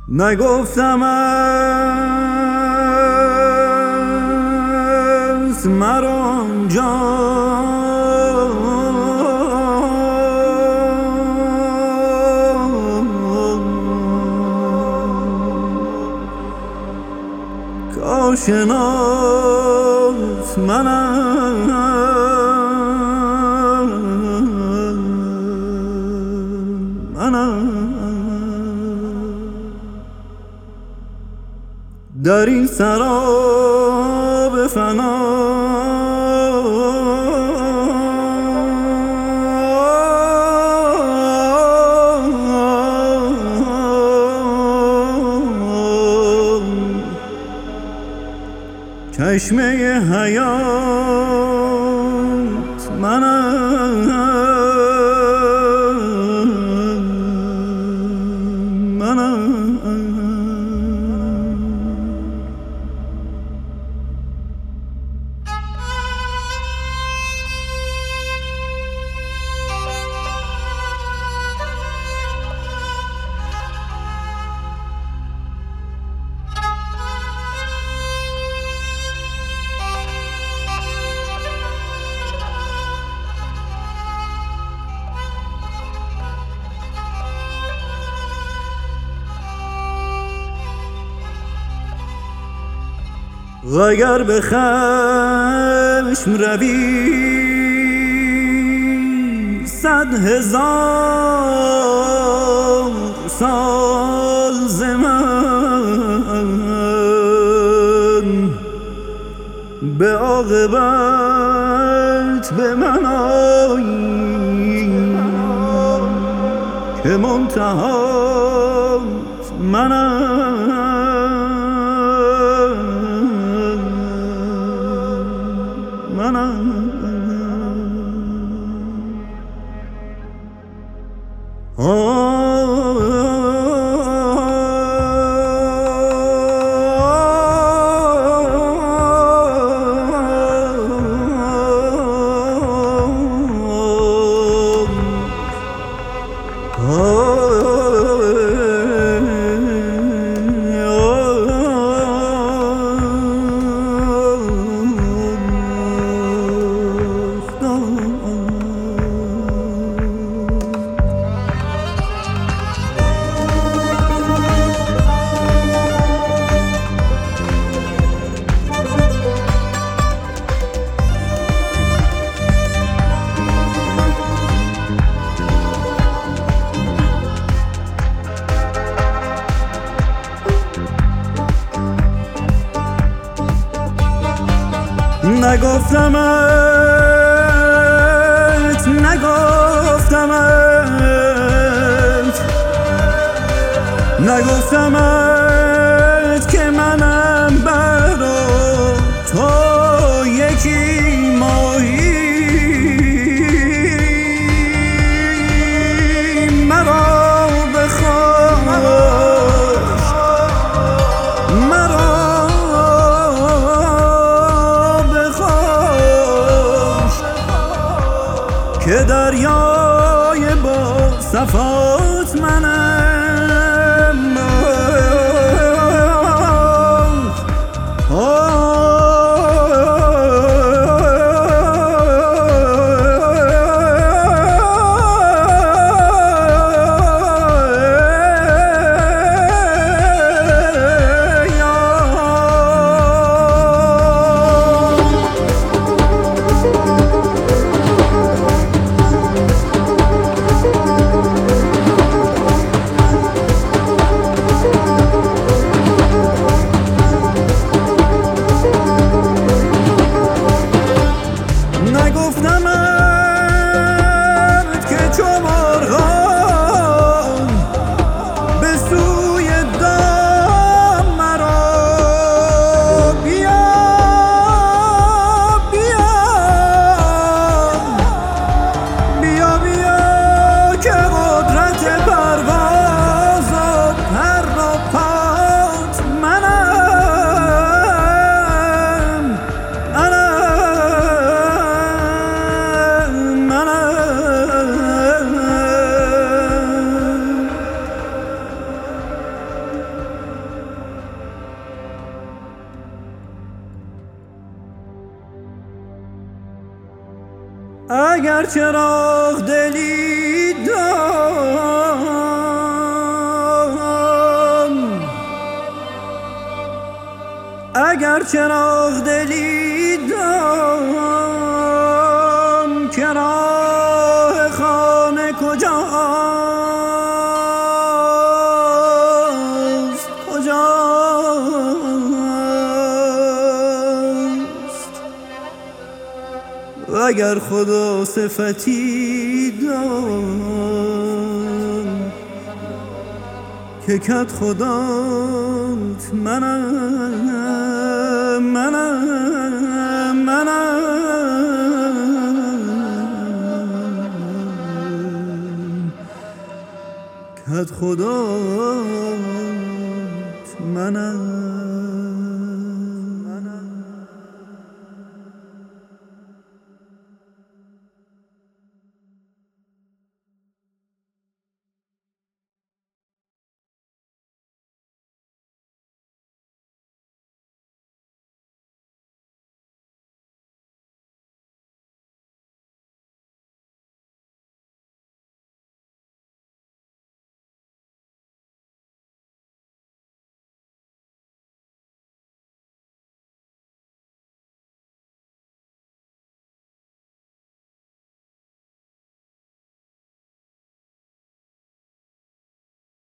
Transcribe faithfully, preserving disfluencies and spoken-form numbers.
نگفتم از مرا جان کاشناس منم منم در این سراب فنا چشمه حیات منم منم اگر به خشم روی صد هزار سال ز من به عاقبت به من آیی که منتهات منم منم نگفتمت نگفتمت نگفتمت که منم برا تو یکی ماهی مرا بخوش مرا که دریای با صفات منم اگر چراغ دلی دام، اگر چراغ دلی دام که راه خانه کجاست کجاست، اگر خدا صفتی دام که کت خدات منم منم منم، کت خدات منم.